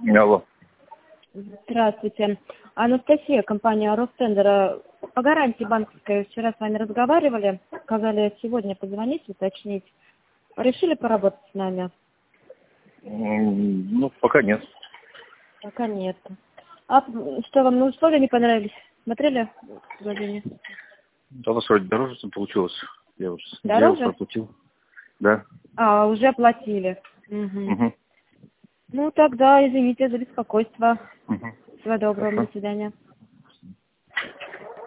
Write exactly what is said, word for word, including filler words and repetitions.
Алло. Здравствуйте. Анастасия, компания Ростендер. По гарантии банковской вчера с вами разговаривали. Сказали сегодня позвонить, уточнить. Решили поработать с нами? Ну, пока нет. Пока нет. А что, вам на условия не понравились? Смотрели предложение? Да, у вас вроде дороже получилось. Я уже Дороже? проплатил. Да. А, уже оплатили. Угу. Угу. Ну, тогда извините за беспокойство. Угу. Всего доброго, Хорошо. до свидания.